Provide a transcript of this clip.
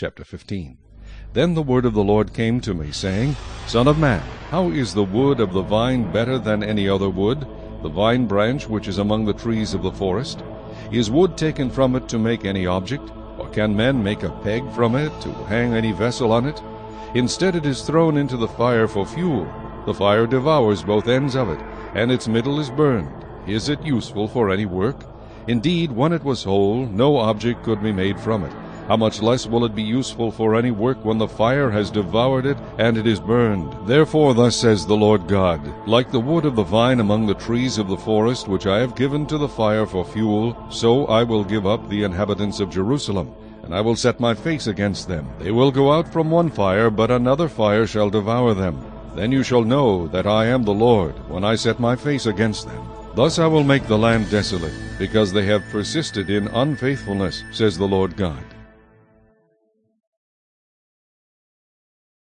Chapter 15. Then the word of the Lord came to me, saying, Son of man, how is the wood of the vine better than any other wood, the vine branch which is among the trees of the forest? Is wood taken from it to make any object? Or can men make a peg from it, to hang any vessel on it? Instead it is thrown into the fire for fuel. The fire devours both ends of it, and its middle is burned. Is it useful for any work? Indeed, when it was whole, no object could be made from it. How much less will it be useful for any work when the fire has devoured it, and it is burned? Therefore thus says the Lord God, Like the wood of the vine among the trees of the forest, which I have given to the fire for fuel, so I will give up the inhabitants of Jerusalem, and I will set my face against them. They will go out from one fire, but another fire shall devour them. Then you shall know that I am the Lord, when I set my face against them. Thus I will make the land desolate, because they have persisted in unfaithfulness, says the Lord God.